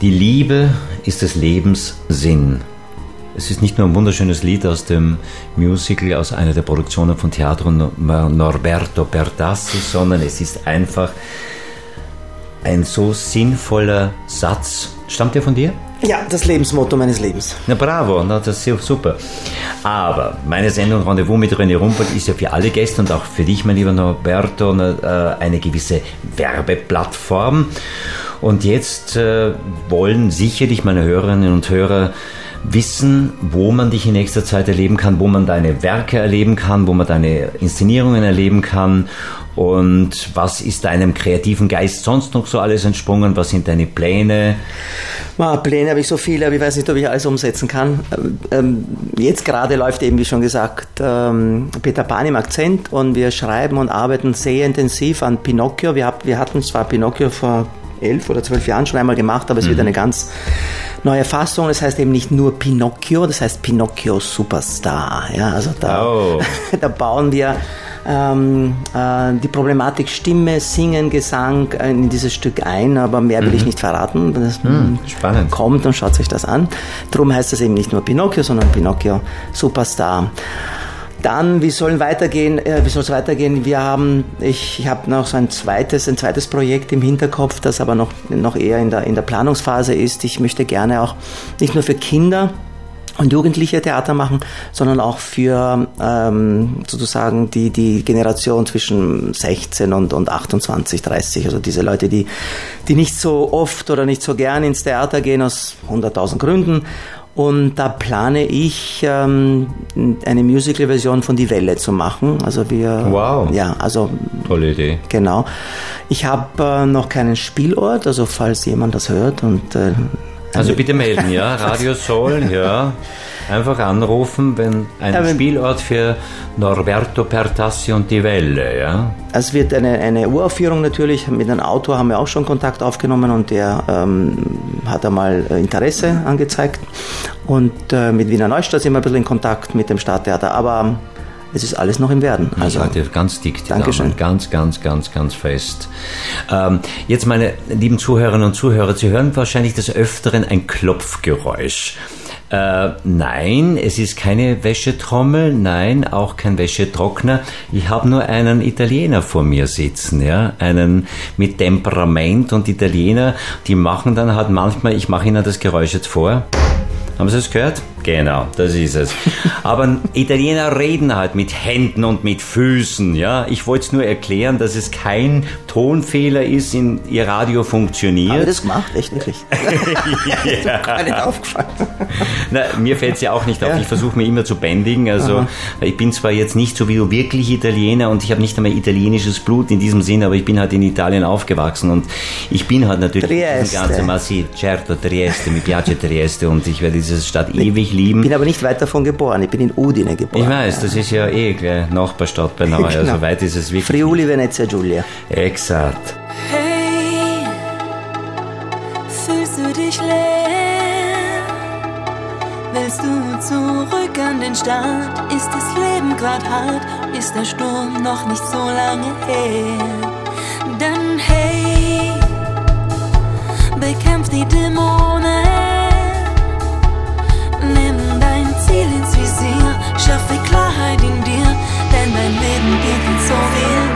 Die Liebe ist des Lebens Sinn. Es ist nicht nur ein wunderschönes Lied aus dem Musical, aus einer der Produktionen von Teatro Norberto Bertassi, sondern es ist einfach ein so sinnvoller Satz. Stammt der von dir? Ja, das Lebensmotto meines Lebens. Na bravo, na, das ist super. Aber meine Sendung Rendezvous mit René Rumpelt ist ja für alle Gäste und auch für dich, mein lieber Norberto, eine gewisse Werbeplattform. Und jetzt wollen sicherlich meine Hörerinnen und Hörer wissen, wo man dich in nächster Zeit erleben kann, wo man deine Werke erleben kann, wo man deine Inszenierungen erleben kann und was ist deinem kreativen Geist sonst noch so alles entsprungen, was sind deine Pläne? Pläne habe ich so viele, aber ich weiß nicht, ob ich alles umsetzen kann. Jetzt gerade läuft eben, wie schon gesagt, Peter Pan im Akzent und wir schreiben und arbeiten sehr intensiv an Pinocchio. Wir hatten zwar Pinocchio vor 11 oder 12 Jahren schon einmal gemacht, aber es wird eine ganz neue Fassung. Das heißt eben nicht nur Pinocchio, das heißt Pinocchio Superstar. Ja, also da bauen wir die Problematik Stimme, Singen, Gesang in dieses Stück ein, aber mehr will ich nicht verraten. Das spannend. Kommt und schaut sich das an. Darum heißt es eben nicht nur Pinocchio, sondern Pinocchio Superstar. Dann, wie soll es weitergehen? Ich habe noch so ein zweites Projekt im Hinterkopf, das aber noch eher in der Planungsphase ist. Ich möchte gerne auch nicht nur für Kinder und Jugendliche Theater machen, sondern auch für sozusagen die Generation zwischen 16 und 28, 30, also diese Leute, die nicht so oft oder nicht so gern ins Theater gehen aus 100.000 Gründen. Und da plane ich eine Musical-Version von Die Welle zu machen. Also wow. Ja, also tolle Idee. Genau. Ich habe noch keinen Spielort, also falls jemand das hört und also bitte melden, ja, Radio Soul, ja. Einfach anrufen, wenn ein Spielort für Norberto Bertassi und Die Welle, ja. Es wird eine Uraufführung natürlich, mit einem Autor haben wir auch schon Kontakt aufgenommen und der hat einmal Interesse angezeigt und mit Wiener Neustadt sind wir ein bisschen in Kontakt mit dem Stadttheater, aber es ist alles noch im Werden. Also, ich halte ganz dick die Daumen, ganz fest. Jetzt, meine lieben Zuhörerinnen und Zuhörer, Sie hören wahrscheinlich des Öfteren ein Klopfgeräusch. Nein, es ist keine Wäschetrommel, nein, auch kein Wäschetrockner. Ich habe nur einen Italiener vor mir sitzen, ja, einen mit Temperament und Italiener, die machen dann halt manchmal, ich mache Ihnen das Geräusch jetzt vor. Haben Sie es gehört? Genau, das ist es. Aber Italiener reden halt mit Händen und mit Füßen, ja. Ich wollte es nur erklären, dass es kein Tonfehler ist, Ihr Radio funktioniert. Aber das gemacht, echt wirklich. Ja. Gar nicht aufgefallen. Na, mir fällt es ja auch nicht auf. Ich versuche mich immer zu bändigen. Also ich bin zwar jetzt nicht so wie du wirklich Italiener und ich habe nicht einmal italienisches Blut in diesem Sinn, aber ich bin halt in Italien aufgewachsen und ich bin halt natürlich Trieste. Ma sì, certo, Trieste, mi piace Trieste und ich werde diese Stadt ewig lieben. Ich bin aber nicht weit davon geboren, ich bin in Udine geboren. Ich weiß, das ist ja gleich Nachbarstadt bei Neu, also weit ist es wirklich. Friuli, Venezia Giulia. Exakt. Hey, fühlst du dich leer? Willst du zurück an den Start? Ist das Leben grad hart? Ist der Sturm noch nicht so lange her? Dann hey, bekämpf die Dämonen. Nimm dein Ziel ins Visier, schaffe Klarheit in dir, denn dein Leben geht mit so viel